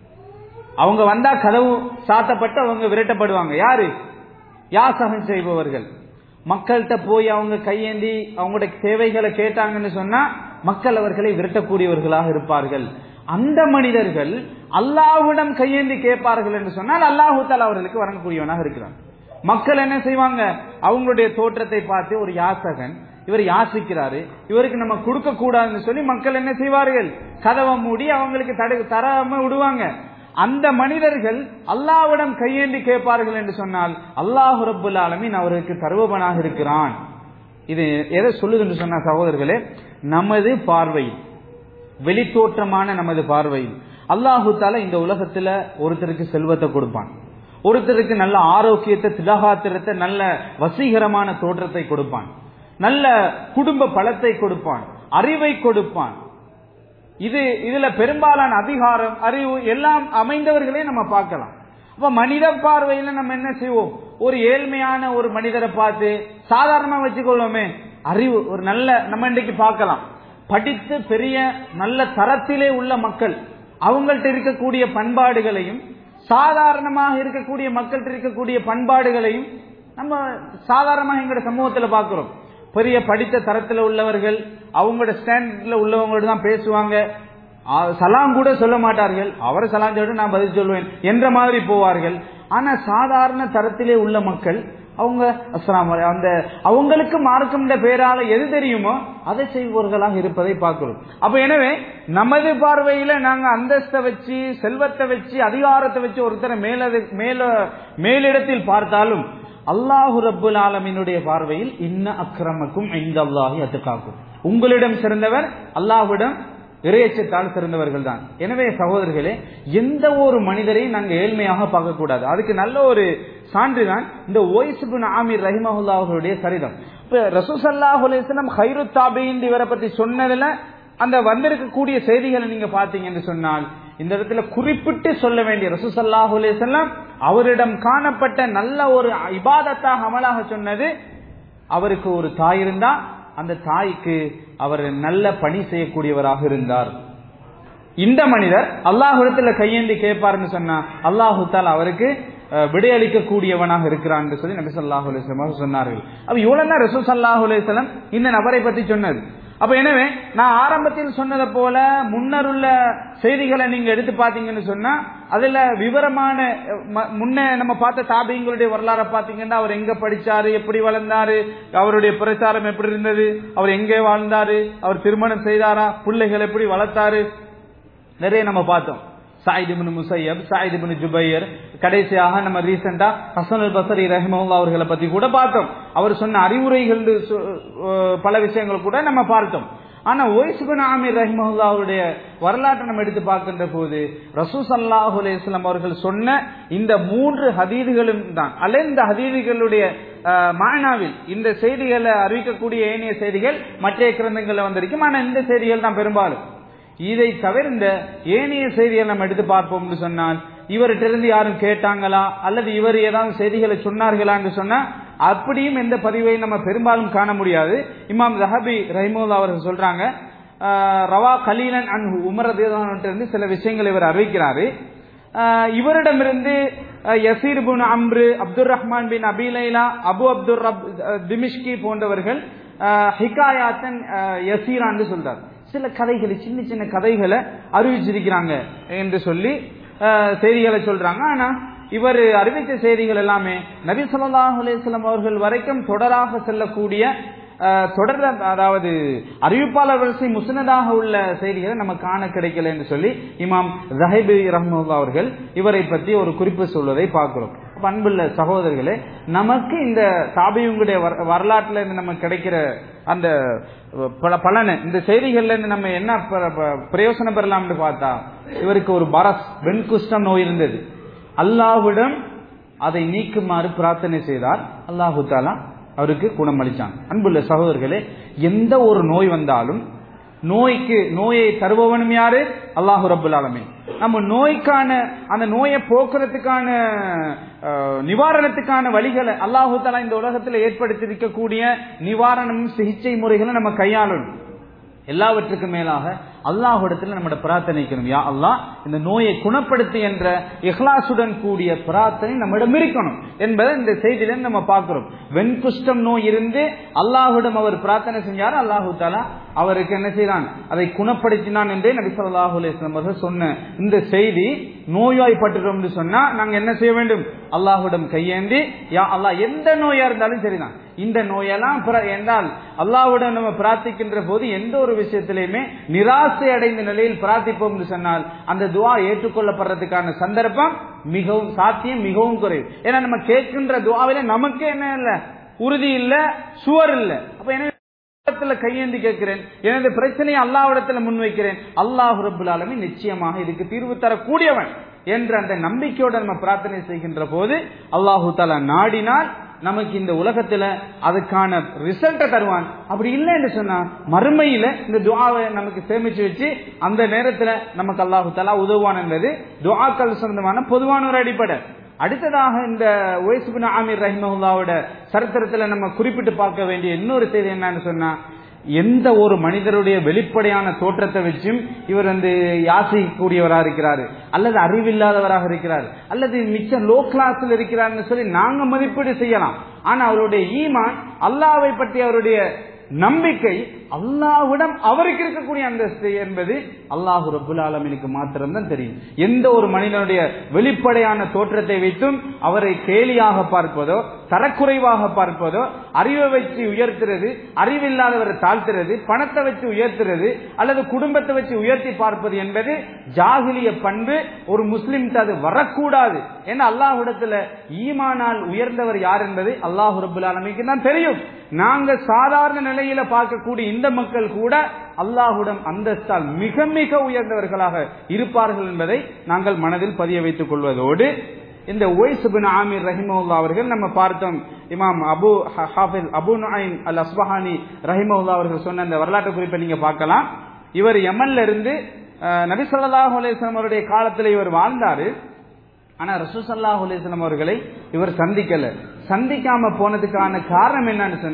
அவங்க வந்தா கதவு சாத்தப்பட்டு அவங்க விரட்டப்படுவாங்க. யாரு? யாசகம் செய்பவர்கள். மக்கள்கிட்ட போய் அவங்க கையேந்தி அவங்களுடைய தேவைகளை கேட்டாங்கன்னு சொன்னா மக்கள் அவர்களை விரட்டக்கூடியவர்களாக இருப்பார்கள். அந்த மனிதர்கள் அல்லாஹ்விடம் கையேந்தி கேட்பார்கள் என்று சொன்னால் அல்லாஹ் தஆலா அவர்களுக்கு வழங்கக்கூடியவனாக இருக்கிறான். மக்கள் என்ன செய்வாங்க, அவங்களுடைய தோற்றத்தை பார்த்து ஒரு யாசகன் இவர் யாசிக்கிறாரு, இவருக்கு நம்ம கொடுக்க கூடாதுன்னு சொல்லி மக்கள் என்ன செய்வார்கள், கதவை மூடி அவங்களுக்கு தடை தராம விடுவாங்க. அந்த மனிதர்கள் அல்லாஹ்விடம் கையேந்தி கேட்பார்கள் என்று சொன்னால் அல்லாஹ் ரப்புல் ஆலமீன் அவருக்கு தருபவனாக இருக்கிறான். இது எதை சொல்லுது என்று சொன்ன சகோதரர்களே, நமது பார்வையில், வெளித்தோற்றமான நமது பார்வையில் அல்லாஹு தஆலா இந்த உலகத்துல ஒருத்தருக்கு செல்வத்தை கொடுப்பான், ஒருத்தருக்கு நல்ல ஆரோக்கியத்தை, திலகாத்திரத்தை, நல்ல வசீகரமான தோற்றத்தை கொடுப்பான், நல்ல குடும்ப பலத்தை கொடுப்பான், அறிவை கொடுப்பான். இது இதுல பெரும்பாலான அதிகாரம், அறிவு எல்லாம் அமைந்தவர்களே நம்ம பார்க்கலாம். அப்ப மனித பார்வையில நம்ம என்ன செய்வோம், ஒரு ஏழ்மையான ஒரு மனிதரை பார்த்து சாதாரணமா வச்சுக்கொள்வோமே, அறிவு ஒரு நல்ல நம்ம இன்றைக்கு பார்க்கலாம், படித்து பெரிய நல்ல தரத்திலே உள்ள மக்கள் அவங்கள்ட்ட இருக்கக்கூடிய பண்பாடுகளையும் சாதாரணமாக இருக்கக்கூடிய மக்கள்கிட்ட இருக்கக்கூடிய பண்பாடுகளையும் நம்ம சாதாரணமாக எங்களோட சமூகத்தில் பார்க்கிறோம். பெரிய படித்த தரத்தில் உள்ளவர்கள் அவங்களோட ஸ்டாண்டர்ட்ல உள்ளவங்களோட தான் பேசுவாங்க, சலாம் கூட சொல்ல மாட்டார்கள், அவரை சலாம் சொல்லிட்டு நான் பதில் சொல்லுவேன் என்ற மாதிரி போவார்கள். ஆனா சாதாரண தரத்திலே உள்ள மக்கள் அவங்க அஸ்ஸலாமு அலைக்கும் அந்த அவங்களுக்கு மார்க்கம் பேரால எது தெரியுமோ அதை செய்பவர்களாக இருப்பதை பார்க்கிறோம். அப்ப எனவே நமது பார்வையில நாங்க அந்தஸ்தை வச்சு, செல்வத்தை வச்சு, அதிகாரத்தை வச்சு ஒருத்தரை மேல மேல மேலிடத்தில் பார்த்தாலும் அல்லாஹு ரப்புல் ஆலமீனுடைய பார்வையில் இன்ன அக்ரமக்கும் இன்தல்லாஹி அத்காக்கும், உங்களிடம் சிறந்தவர் அல்லாஹ்விடம் இறையச்சத்தால் சிறந்தவர்கள் தான். எனவே சகோதரர்களே, எந்த ஒரு மனிதரையும் நாங்க ஏழ்மையாக பார்க்க கூடாது. அதுக்கு நல்ல ஒரு சான்றுதான் இந்த உவைஸ் இப்னு ஆமிர் ரஹிமஹுல்லாஹ் அவர்களுடைய சரிதம். இப்ப ரசூல் ஸல்லல்லாஹு அலைஹி வஸல்லம் ஹைருத் தாபீயின் இவரை பத்தி சொன்னதுல அந்த வந்திருக்கக்கூடிய செய்திகளை நீங்க பாத்தீங்கன்னு சொன்னால் இந்த இடத்துல குறிப்பிட்டு சொல்ல வேண்டிய ரசூல் ஸல்லல்லாஹு அலைஹி வஸல்லம் அவரிடம் காணப்பட்ட நல்ல ஒரு இபாதத்தாக அமலாக சொன்னது, அவருக்கு ஒரு தாய் இருந்தா அந்த தாய்க்கு அவர் நல்ல பணி செய்யக்கூடியவராக இருந்தார். இந்த மனிதர் அல்லாஹ்விடத்துல கையேந்தி கேட்பாருன்னு சொன்னா அல்லாஹு தஆலா அவருக்கு விடையளிக்க கூடியவனாக இருக்கிறான் என்று சொல்லி நபி ஸல்லல்லாஹு அலைஹி வஸல்லம் சொன்னார்கள். அப்ப இவ்வளவு தான் ரசூல் ஸல்லல்லாஹு அலைஹி வஸல்லம் இந்த நபரை பத்தி சொன்னது. அப்ப எனவே நான் ஆரம்பத்தில் சொன்னதை போல முன்னருள்ள செய்திகளை நீங்க எடுத்து பாத்தீங்கன்னு சொன்னா அதுல விவரமான முன்ன நம்ம பார்த்த தாபியங்களுடைய வரலாறை பாத்தீங்கன்னா அவர் எங்க படிச்சாரு, எப்படி வளர்ந்தாரு, அவருடைய பிரச்சாரம் எப்படி இருந்தது, அவர் எங்கே வாழ்ந்தாரு, அவர் திருமணம் செய்தாரா, பிள்ளைகள் எப்படி வளர்த்தாரு, நிறைய நம்ம பார்த்தோம். Saeed ibn Musayyib, Saeed ibn Jubair, கடைசியாக நம்ம ரீசெண்டா ஹஸன் அல் பஸரி ரஹிமஹுல்லாஹ் அவர்களை பத்தி கூட பார்த்தோம். அவர் சொன்ன அறிவுரைகள் பல விஷயங்கள் கூட நம்ம பார்த்தோம். ஆனா உவைஸ் இப்னு ஆமிர் ரஹிமஹுல்லாஹ் அவருடைய வரலாற்றை நம்ம எடுத்து பார்க்கின்ற போது ரசூல் ஸல்லல்லாஹு அலைஹி வஸல்லம் அவர்கள் சொன்ன இந்த மூன்று ஹதீதுகளும் தான் அல்ல இந்த ஹதீதுகளுடைய மானாவில் இந்த செய்திகளை அறிவிக்கக்கூடிய ஏனைய செய்திகள் மற்ற கிரந்தங்கள்ல வந்திருக்கும். ஆனா இந்த செய்திகள் தான் பெரும்பாலும். இதை தவிர்ந்த ஏனைய செய்திகள் நம்ம எடுத்து பார்ப்போம் சொன்னால் இவர்கிட்ட யாரும் கேட்டாங்களா அல்லது இவர் ஏதாவது செய்திகளை சொன்னார்களா என்று சொன்னா அப்படியும் எந்த பதிவையும் நம்ம பெரும்பாலும் காண முடியாது. இமாம் ஸஹபி ரஹிமஹுல்லாஹ் அவர்கள் சொல்றாங்க, ரவா கலீலன் அன்ஹு, உமர் ரலியல்லாஹு அன்ஹு இருந்து சில விஷயங்களை இவர் அறிவிக்கிறாரு. இவரிடமிருந்து யசீர் இப்னு அம்ரு, அப்துர் ரஹ்மான் பின் அபி லைலா, அபு அப்துர் ரப் திமிஷ்கி போன்றவர்கள் ஹிகாயாத்தன் யசீரான்னு சொல்றார். சில கதைகளை சின்ன சின்ன கதைகளை அறிவிச்சிருக்கிறாங்க என்று சொல்லி செய்திகளை சொல்றாங்க. ஆனா இவர் அறிவித்த செய்திகள் எல்லாமே நபி ஸல்லல்லாஹு அலைஹி வஸல்லம் அவர்கள் வரைக்கும் தொடராக செல்லக்கூடிய தொடர், அதாவது அறிவிப்பாளர் வரிசை முஸ்னதாக உள்ள செய்திகளை நம்ம காண கிடைக்கல என்று சொல்லி இமாம் ஸஹபி ரஹ்மத்துல்லாஹி அவர்கள் இவரை பற்றி ஒரு குறிப்பு சொல்வதை பார்க்கிறோம். அன்புள்ள சகோதரர்களே, நமக்கு இந்த தாபியுங்களுடைய வரலாற்றுல இருந்து நமக்கு கிடைக்கிற அந்த பலனை இந்த செய்திகள்ல இருந்து நம்ம என்ன பிரயோசனம் பெறலாம்னு பார்த்தா, இவருக்கு ஒரு பரஸ் வெண்குஷ்டம் நோய் இருந்தது. அல்லாஹ்விடம் அதை நீக்குமாறு பிரார்த்தனை செய்தார். அல்லாஹு தஆலா அவருக்கு குணமளிச்சான். அன்புள்ள சகோதரர்களே, எந்த ஒரு நோய் வந்தாலும் நோய்க்கு நோயை தருபவனும் யாரு? அல்லாஹு ரப்புல் ஆலமீன். நம்ம நோய்க்கான அந்த நோயை போக்குறதுக்கான நிவாரணத்துக்கான வழிகளை அல்லாஹு தஆலா இந்த உலகத்தில் ஏற்படுத்தி இருக்கக்கூடிய நிவாரணம் சிகிச்சை முறைகளை நம்ம கையாளணும். எல்லாவற்றுக்கும் மேலாக அல்லாஹ்விடத்தில் நம்முடைய பிரார்த்தனைக்கணும், யா அல்லாஹ் இந்த நோயை குணப்படுத்து என்ற இஹ்லாசுடன் கூடிய பிரார்த்தனை நம்மிடம் இருக்கணும் என்பதை இந்த செய்தியில நம்ம பார்க்கிறோம். வெண்குஷ்டம் நோய் இருந்து அல்லாஹ்விடம் அவர் பிரார்த்தனை செஞ்சார். அல்லாஹு தஆலா அவருக்கு என்ன செய்தான்? அதை குணப்படுத்தினான் என்றே நபி ஸல்லல்லாஹு அலைஹி வஸல்லம் அவர்கள் சொன்ன இந்த செய்தி நோய்வாய்ப்பட்டுட்டோம் என்று சொன்னா நாங்க என்ன செய்ய வேண்டும்? அல்லாஹ்விடம் கையேந்தி, யா அல்லாஹ் எந்த நோயா இருந்தாலும் சரிதான், இந்த நோயெல்லாம் என்றால் அல்லாஹ்விடம் நம்ம பிரார்த்திக்கின்ற போது எந்த ஒரு விஷயத்திலையுமே நிராசை அடைந்த நிலையில் பிரார்த்திப்போம் என்று சொன்னால் அந்த துஆ ஏற்றுக்கொள்ளப்படுறதுக்கான சந்தர்ப்பம் மிகவும் சாத்தியம் மிகவும் குறைவு. ஏன்னா நம்ம கேட்கின்ற துஆவில நமக்கு என்ன இல்ல, உறுதி இல்ல, சுவர் இல்ல. அப்ப என்ன கையேந்தி கேட்கிறேன், எனது பிரச்சனையை அல்லாஹ்விடத்துல முன்வைக்கிறேன், அல்லாஹ் ரப்புல் ஆலமீன் நிச்சயமாக இதுக்கு தீர்வு தரக்கூடியவன் என்ற அந்த நம்பிக்கையோட நம்ம பிரார்த்தனை செய்கின்ற போது அல்லாஹு தஆலா நாடினால் நமக்கு இந்த உலகத்துல அதுக்கான ரிசல்ட்டை தருவான். அப்படி இல்லை என்று சொன்னா மறுமையில இந்த துஆவை நமக்கு சேமிச்சு வச்சு அந்த நேரத்துல நமக்கு அல்லாஹு தஆலா உதவுவான் என்பது துஆக்கள் சம்பந்தமான பொதுவான ஒரு அடிப்படை. அடுத்ததாக இந்த உவைஸ் இப்னு ஆமிர் ரஹிமஹுல்லாஹ்வோட சரித்திரத்துல நம்ம குறிப்பிட்டு பார்க்க வேண்டிய இன்னொரு செய்தி என்னன்னு சொன்னா, எந்த ஒரு மனிதருடைய வெளிப்படையான தோற்றத்தை வச்சும் இவர் வந்து யாசிக்கக்கூடியவராக இருக்கிறாரு அல்லது அறிவில்லாதவராக இருக்கிறார் அல்லது மிச்ச லோ கிளாஸ்ல இருக்கிறார்னு சொல்லி நாங்க மதிப்பீடு செய்யலாம். ஆனா அவருடைய ஈமான், அல்லாஹ்வை பற்றி அவருடைய நம்பிக்கை, அல்லாஹ்விடம் அவருக்கு இருக்கக்கூடிய அந்தஸ்து என்பது அல்லாஹு ரப்புல் ஆலமீனுக்கு மாத்திரம்தான் தெரியும். எந்த ஒரு மனிதனுடைய வெளிப்படையான தோற்றத்தை வைத்தும் அவரை கேலியாக பார்ப்பதோ, தரக்குறைவாக பார்ப்பதோ, அறிவை வச்சு உயர்த்துறது, அறிவில்லாதவரை தாழ்த்துறது, பணத்தை வச்சு உயர்த்துறது அல்லது குடும்பத்தை வச்சு உயர்த்தி பார்ப்பது என்பது ஜாகிலிய பண்பு. ஒரு முஸ்லிம் அது வரக்கூடாது. ஏன்னா அல்லாஹ்விடத்துல ஈமானால் உயர்ந்தவர் யார் என்பது அல்லாஹு ரப்புல் ஆலமீனுக்கு தான் தெரியும். நாங்க சாதாரண நிலையில பார்க்கக்கூடிய இந்த மக்கள் கூட அல்லாஹ்விடம் அந்தஸ்தால் மிக மிக உயர்ந்தவர்களாக இருப்பார்கள் என்பதை நாங்கள் மனதில் பதிய வைத்துக் கொள்வதோடு, இந்த உவைஸ் இப்னு ஆமிர் ரஹிமஹுல்லாஹ் அவர்கள் நம்ம பார்த்தோம், இமாம் அபு ஹாஃபிஸ் அபு நுஐம் அல் அஸ்பஹானி ரஹிமஹுல்லாஹ் அவர்கள் சொன்ன அந்த வரலாற்று குறிப்பை நீங்க பார்க்கலாம். இவர் யமன்ல இருந்து நபி ஸல்லல்லாஹு அலைஹி வஸல்லம் அவருடைய காலத்தில் இவர் வாழ்ந்தாரு. ஆனா ரசூல் ஸல்லல்லாஹு அலைஹி வஸல்லம் அவர்களை இவர் சந்திக்கல. சந்திக்காம போனதுக்கான காரணம் என்னன்னு சொன்னா,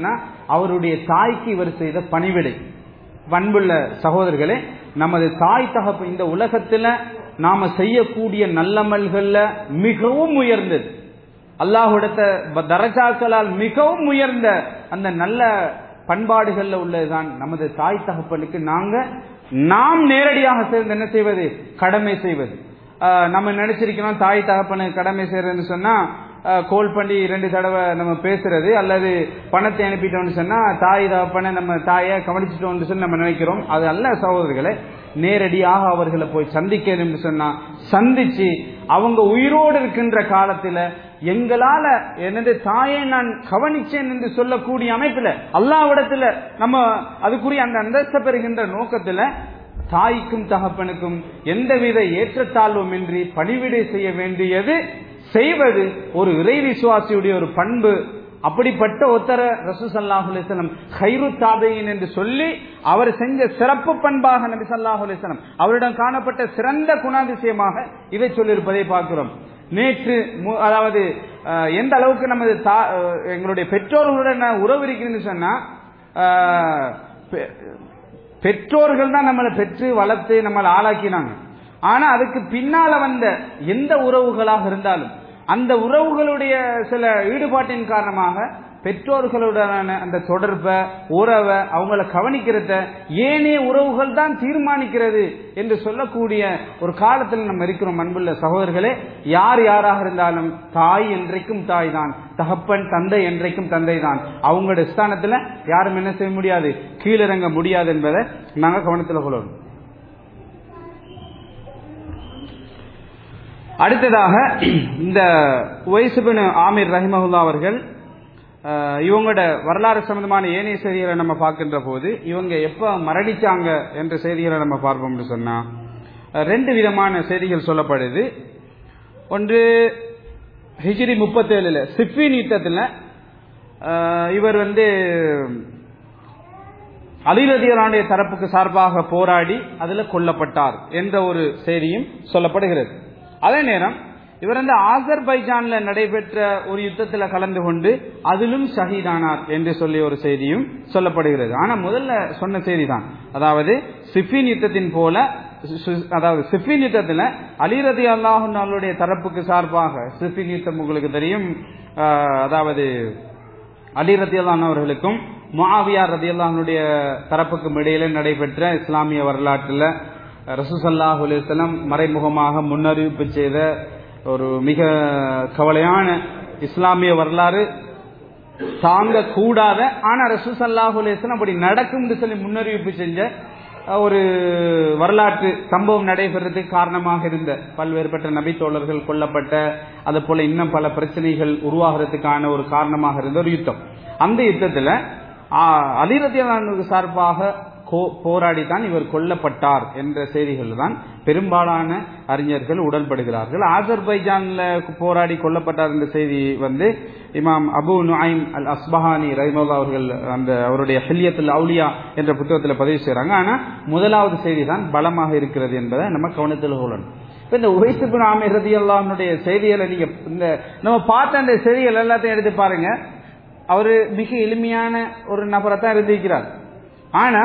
அவருடைய தாய்க்கு இவர் செய்த பணிவிடை. பண்புள்ள சகோதரர்களே, நமது தாய் தகப்பு இந்த உலகத்துல நாம செய்யக்கூடிய நல்லமல்கள்ல மிகவும் உயர்ந்தது, அல்லாஹ்விடத்த தரஜாக்களால் மிகவும் உயர்ந்த அந்த நல்ல பண்பாடுகள்ல உள்ளதுதான் நமது தாய் தகப்பனுக்கு நாங்க நாம் நேரடியாக சேர்ந்து என்ன செய்வது, கடமை செய்வது. நம்ம நினைச்சிருக்கணும் தாய் தகப்பனுக்கு கடமை செய்யறதுன்னு சொன்னா கோல் பண்ணி இரண்டு தடவை நம்ம பேசுறது அல்லது பணத்தை அனுப்பிட்டோம்னு சொன்னா தாய் தகப்பனை நம்ம தாயை கவனிச்சிட்டோம்னு சொல்லி நம்ம நினைக்கிறோம். அது அல்ல சகோதரர்களை, நேரடியாக அவர்களை போய் சந்திக்கணும்னு சொன்னா சந்திச்சு அவங்க உயிரோடு இருக்கின்ற காலத்துல எங்களால எனது தாயை நான் கவனிச்சேன் என்று சொல்லக்கூடிய அமைப்புல அல்லாஹ்விடத்துல நம்ம அதுக்குரிய அந்த அந்தஸ்தை பெறுகின்ற நோக்கத்துல தாய்க்கும் தகப்பனுக்கும் எந்தவித ஏற்றத்தாழ்வும் இன்றி பணிவிடை செய்ய வேண்டியது செய்வது ஒரு இறை விசுவாசியுடைய ஒரு பண்பு. அப்படிப்பட்ட ஒத்தர ரசூல் ஸல்லல்லாஹு அலைஹி வஸல்லம் கைரு தாபீயின் என்று சொல்லி அவர் செஞ்ச சிறப்பு பண்பாக நபி ஸல்லல்லாஹு அலைஹி வஸல்லம் அவரிடம் காணப்பட்ட சிறந்த குணாதிசயமாக இதை சொல்லியிருப்பதை பார்க்கிறோம். நேற்று அதாவது எந்த அளவுக்கு நமது எங்களுடைய பெற்றோர்களுடன் உறவு இருக்குன்னு சொன்னா, பெற்றோர்கள் தான் நம்மளை பெற்று வளர்த்து நம்மளை ஆளாக்கினாங்க. ஆனா அதுக்கு பின்னால வந்த எந்த உறவுகளாக இருந்தாலும் அந்த உறவுகளுடைய சில ஈடுபாட்டின் காரணமாக பெற்றோர்களுடனான அந்த தொடர்பை உறவை அவங்களை கவனிக்கிறத ஏனைய உறவுகள் தான் தீர்மானிக்கிறது என்று சொல்லக்கூடிய ஒரு காலத்தில் நம்ம இருக்கிறோம். அன்புள்ள சகோதரர்களே, யார் யாராக இருந்தாலும் தாய் என்றைக்கும் தாய் தான், தகப்பன் தந்தை என்றைக்கும் தந்தை தான். அவங்களுடைய ஸ்தானத்துல யாரும் என்ன செய்ய முடியாது, கீழிறங்க முடியாது என்பதை நாங்க கவனத்தில் கொள்ளணும். அடுத்ததாக இந்த உவைஸ் இப்னு ஆமிர் ரஹிமஹுல்லா அவர்கள் இவங்களோட வரலாறு சம்பந்தமான ஏனைய செய்திகளை நம்ம பார்க்கின்ற போது இவங்க எப்ப மரணிச்சாங்க என்ற செய்திகளை நம்ம பார்ப்போம்னு சொன்னா ரெண்டு விதமான செய்திகள் சொல்லப்படுது. ஒன்று ஹிஜ்ரி முப்பத்தி ஏழுல சிஃபின் யுத்தத்துல இவர் வந்து அலி ரலியல்லாஹு அன்ஹு தரப்புக்கு சார்பாக போராடி அதுல கொல்லப்பட்டார் என்ற ஒரு செய்தியும் சொல்லப்படுகிறது. அதே நேரம் இவர் வந்து ஆசர்பைஜான்ல நடைபெற்ற ஒரு யுத்தத்தில் கலந்து கொண்டு அதிலும் ஷஹீதானார் என்று சொல்லி ஒரு செய்தியும் சொல்லப்படுகிறது. ஆனா முதல்ல சொன்ன செய்தி தான், அதாவது சிஃபின் யுத்தத்தின் போல, அதாவது சிஃபின் யுத்தத்துல அலி ரலியல்லாஹு அன்ஹுடைய தரப்புக்கு சார்பாக, சிஃபின் யுத்தம் உங்களுக்கு தெரியும், அதாவது அலி ரலியல்லாஹு அன்ஹு அவர்களுக்கும் முஆவியா ரலியல்லாஹு அன்ஹுடைய தரப்புக்கும் இடையில நடைபெற்ற இஸ்லாமிய வரலாற்றுல ரசூல் ஸல்லல்லாஹு அலைஹி வஸல்லம் மறைமுகமாக முன்னறிவிப்பு செய்த ஒரு மிக கவலையான இஸ்லாமிய வரலாறு, தாங்க கூடாத ஆனா ரசூல் ஸல்லல்லாஹு அலைஹி வஸல்லம் அப்படி நடக்கும் சொல்லி முன்னறிவிப்பு செஞ்ச ஒரு வரலாற்று சம்பவம் நடைபெறதுக்கு காரணமாக இருந்த பல்வேறுபட்ட நபி தோழர்கள் கொல்லப்பட்ட, அது போல இன்னும் பல பிரச்சனைகள் உருவாகிறதுக்கான ஒரு காரணமாக இருந்த ஒரு யுத்தம். அந்த யுத்தத்துல அலி ரலியல்லாஹு அன்ஹு சார்பாக போராடித்தான் இவர் கொல்லப்பட்டார் என்ற செய்திகள் தான் பெரும்பாலான அறிஞர்கள் உடன்படுகிறார்கள். ஆசர்பைஜான்ல போராடி கொல்லப்பட்டார் என்ற செய்தி வந்து இமாம் அபு நுஐம் அல் அஸ்பஹானி ரஹிமஹுல்லாஹ் அவர்கள் அந்த அவருடைய ஹில்யத்துல் அவுலியா என்ற புத்தகத்தில் பதிவு செய்யறாங்க. ஆனா முதலாவது செய்தி தான் பலமாக இருக்கிறது என்பதை நம்ம கவனத்தில் கொள்ளணும். இப்ப இந்த உவைஸ் இப்னு ஆமிர் ரலியல்லாஹு அன்ஹுடைய செய்திகளை நீங்க இந்த நம்ம பார்த்த அந்த செய்திகள் எல்லாத்தையும் எடுத்து பாருங்க. அவரு மிக எளிமையான ஒரு நபரை தான் இருந்திருக்கிறார். ஆனா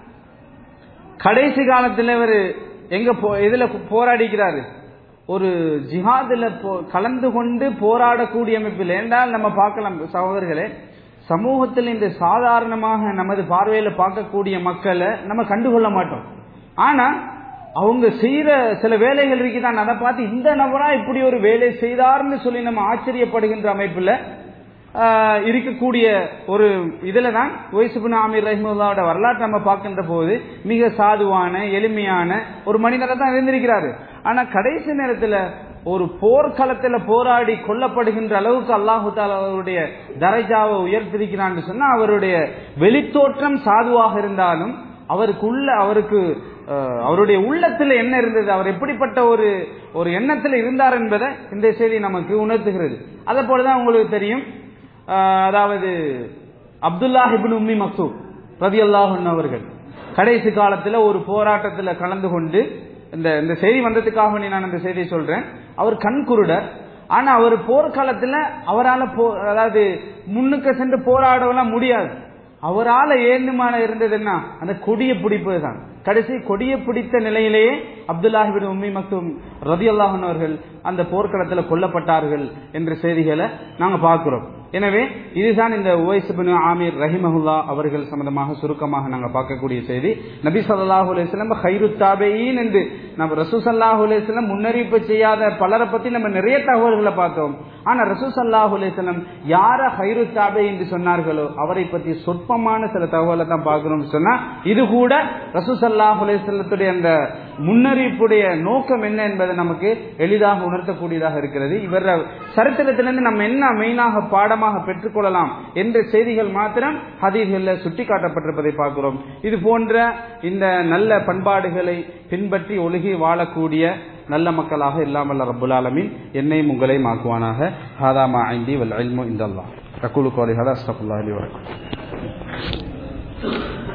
கடைசி காலத்தில் இவர் எங்க இதுல போராடிக்கிறாரு, ஒரு ஜிஹாதுல கலந்து கொண்டு போராடக்கூடிய அமைப்பில். என்றால் நம்ம பார்க்கலாம் சகோதரர்களே, சமூகத்தில் இந்த சாதாரணமாக நமது பார்வையில பார்க்கக்கூடிய மக்களை நம்ம கண்டுகொள்ள மாட்டோம். ஆனா அவங்க செய்யற சில வேலைகள் இருக்குதான், அதை பார்த்து இந்த நபரா இப்படி ஒரு வேலை செய்தார்னு சொல்லி நம்ம ஆச்சரியப்படுகின்ற அமைப்புல இருக்கக்கூடிய ஒரு இதுல தான் உவைஸ் இப்னு ஆமிர் ரஹிமஹுல்லாஹோட வரலாற்றை நம்ம பார்க்கின்ற போது மிக சாதுவான எளிமையான ஒரு மனிதரை தான் இருந்திருக்கிறாரு. ஆனா கடைசி நேரத்துல ஒரு போர்க்களத்துல போராடி கொல்லப்படுகின்ற அளவுக்கு அல்லாஹு தஆலா அவருடைய தரஜாவை உயர்த்திருக்கிறான்னு சொன்னா, அவருடைய வெளித்தோற்றம் சாதுவாக இருந்தாலும் அவருக்குள்ள அவருக்கு அவருடைய உள்ளத்துல என்ன இருந்தது, அவர் எப்படிப்பட்ட ஒரு ஒரு எண்ணத்துல இருந்தார் என்பதை இந்த செய்தி நமக்கு உணர்த்துகிறது. அதே போலதான் உங்களுக்கு தெரியும், அதாவது அப்துல்லாஹ் இப்னு உம்மி மக்தூம் ரலியல்லாஹு அன்ஹு அவர்கள் கடைசி காலத்துல ஒரு போராட்டத்துல கலந்து கொண்டு, இந்த இந்த செய்தி வந்ததுக்காக நான் இந்த செய்தியை சொல்றேன். அவர் கண்குருடர். ஆனா அவர் போர்க்காலத்துல அவரால் அதாவது முன்னுக்கு சென்று போராடலாம் முடியாது. அவரால் ஏழுமான இருந்தது என்ன, அந்த கொடிய பிடிப்பு தான். கடைசி கொடிய பிடித்த நிலையிலேயே அப்துல்லாஹ் இப்னு உம்மி மக்தூம் ரலியல்லாஹு அன்ஹு அவர்கள் அந்த போர்க்களத்தில் கொல்லப்பட்டார்கள் என்ற செய்திகளை நாங்க பார்க்கிறோம். எனவே இதுதான் இந்த உவைஸ் இப்னு ஆமீர் ரஹிமஹுல்லா அவர்கள் சம்பந்தமாக சுருக்கமாக நாங்கள் பார்க்கக்கூடிய செய்தி. நபி ஸல்லல்லாஹு அலைஹி வஸல்லம் கைருத் தாபீன் என்று நம்ம ரசூல் ஸல்லல்லாஹு அலைஹி வஸல்லம் முன்னறிவிப்பு செய்யாத பலரை பத்தி நம்ம நிறைய தகவல்களை பார்த்தோம். ஆனா ரசூல் ஸல்லல்லாஹு அலைஹி வஸல்லம் யார கைருத் தாபீன் என்று சொன்னார்களோ அவரை பற்றி சொற்பமான சில தகவலை தான் பார்க்கணும்னு சொன்னா, இது கூட ரசூல் ஸல்லல்லாஹு அலைஹி வஸல்லத்துடைய அந்த முன்னறிவிப்புடைய நோக்கம் என்ன என்பதை நமக்கு எளிதாக உணர்த்தக்கூடியதாக இருக்கிறது. இவர் சரித்திரத்திலிருந்து நம்ம என்ன மெயினாக பாடமாக பெற்றுக்கொள்ளலாம் என்ற செய்திகள் மாத்திரம் ஹதீஸ்களில் சுட்டி காட்டப்பட்டிருப்பதை பார்க்கிறோம். இது போன்ற இந்த நல்ல பண்பாடுகளை பின்பற்றி ஒழுகி வாழக்கூடிய நல்ல மக்களாக இல்லாமல் ரப்புல் ஆலமீன் என்னையும் உங்களையும் ஆக்குவானாக. ஹாதா மா இன்தி வல் இல்மு இன்தல்லாஹ். அகூலு கௌலி ஹாதா அஸ்தக்ஃபிருல்லாஹ் லி வ லக்கும்.